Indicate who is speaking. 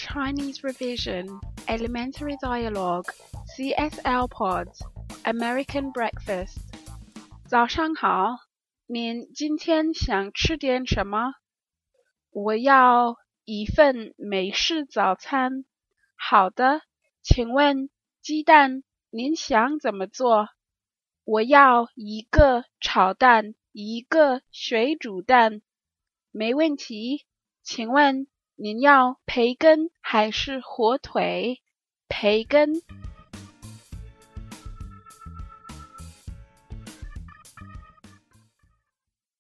Speaker 1: Chinese Revision, Elementary Dialogue, CSL Pods, American Breakfast。早上好，您今天想吃点什么？我要一份美式早餐。好的，请问鸡蛋您想怎么做？我要一个炒蛋，一个水煮蛋。没问题，请问您要培根还是火腿？培根